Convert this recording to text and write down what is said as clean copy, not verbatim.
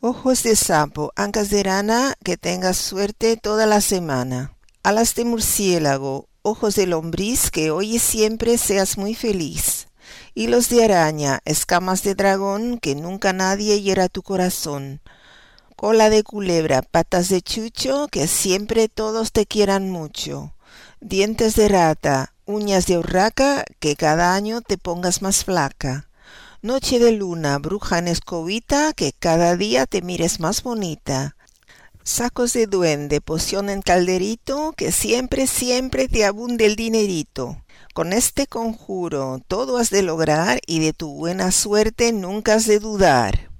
Ojos de sapo, ancas de rana, que tengas suerte toda la semana. Alas de murciélago, ojos de lombriz, que hoy y siempre seas muy feliz. Hilos de araña, escamas de dragón, que nunca nadie hiera tu corazón. Cola de culebra, patas de chucho, que siempre todos te quieran mucho. Dientes de rata, uñas de urraca, que cada año te pongas más flaca. Noche de luna, bruja en escobita, que cada día te mires más bonita. Sacos de duende, poción en calderito, que siempre, siempre te abunde el dinerito. Con este conjuro todo has de lograr y de tu buena suerte nunca has de dudar.